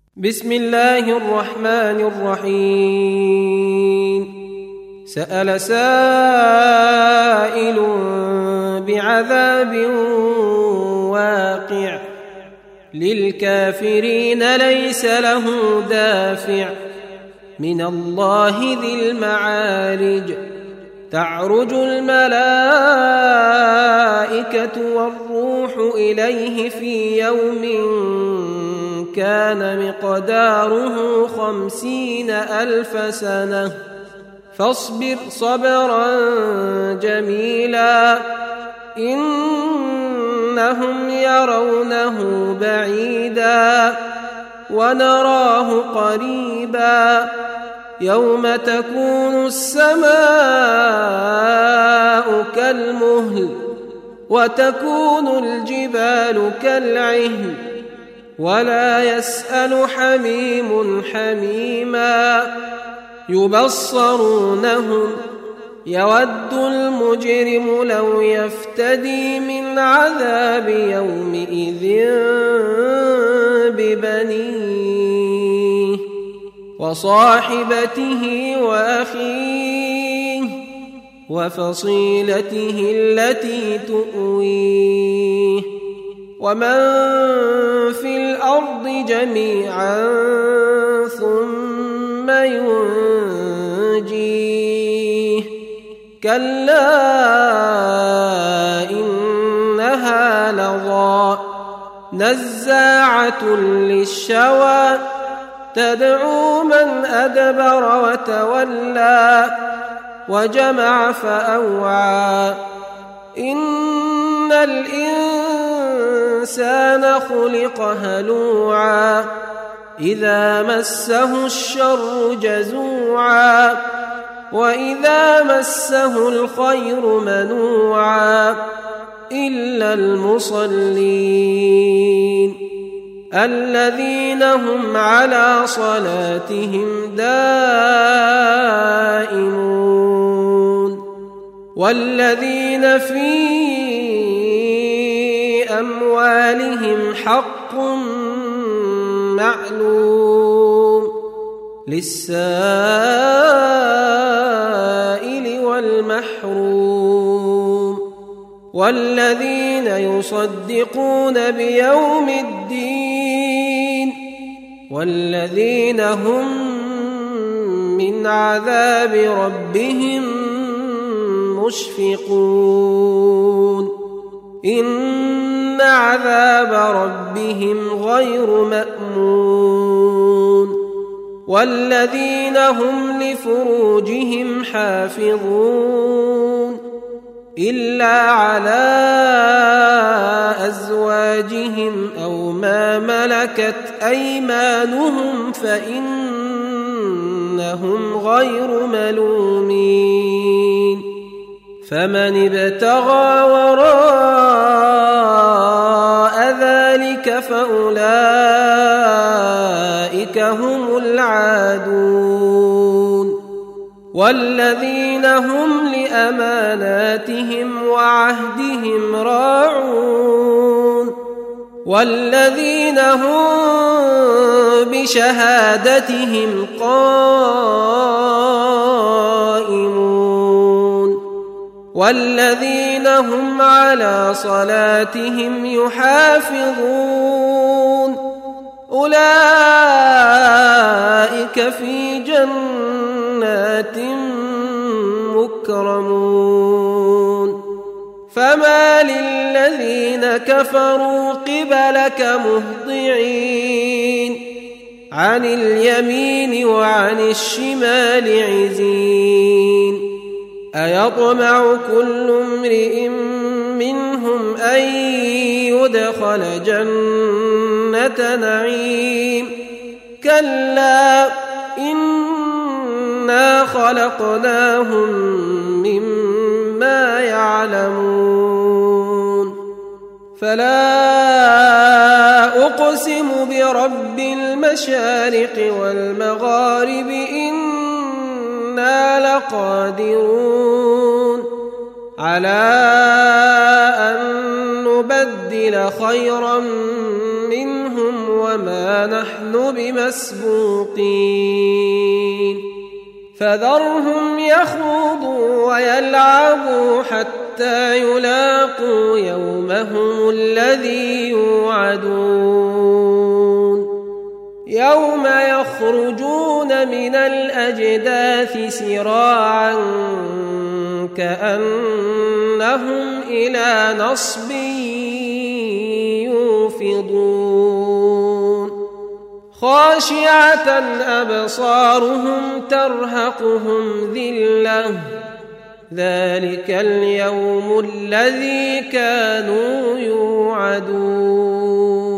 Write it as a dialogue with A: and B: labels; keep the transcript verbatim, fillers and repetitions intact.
A: بسم الله الرحمن الرحيم. سأل سائل بعذاب واقع للكافرين ليس له دافع من الله ذي المعارج. تعرج الملائكة والروح إليه في يوم كان مقداره خمسين ألف سنة فاصبر صبرا جميلا إنهم يرونه بعيدا ونراه قريبا يوم تكون السماء كالمهل وتكون الجبال كالعهن ولا يسأل حميم حميما يبصرونهم يود المجرم لو يفتدي من عذاب يومئذ ببنيه وصاحبته وأخيه وفصيلته التي تؤويه ومن في الأرض جميعا ثم ينجيه كلا إنها لظى نزاعة للشوى تدعو من أدبر وتولى وجمع فأوعى إن الإنسان خلق هلوعا إذا مسه الشر جزوعا وإذا مسه الخير منوعا إلا المصلين الذين هم على صلاتهم دائمون والذين في أموالهم حق معلوم للسائل والمحروم والذين يصدقون بيوم الدين والذين هم من عذاب ربهم مشفقون إن عذاب ربهم غير مأمون والذين هم لفروجهم حافظون إلا على أزواجهم أو ما ملكت أيمانهم فإنهم غير ملومين فمن ابتغى وراء ذلك فأولئك هم العادون والذين هم لأماناتهم وعهدهم راعون والذين هم بشهادتهم قائمون والذين هم على صلاتهم يحافظون أولئك في جنات مكرمون فما للذين كفروا قبلك مهطعين عن اليمين وعن الشمال عزين أيطمع كل امرئ منهم أن يدخل جنة نعيم كلا إنا خلقناهم مما يعلمون فلا أقسم برب المشارق والمغارب إنا لقادرون على أن نبدل خيرا منهم وما نحن بمسبوقين فذرهم يخوضوا ويلعبوا حتى يلاقوا يومهم الذي يوعدون يوم يخرجون من الأجداث سراعا كأنهم إلى نصب يوفضون خاشعة أبصارهم ترهقهم ذلة ذلك اليوم الذي كانوا يوعدون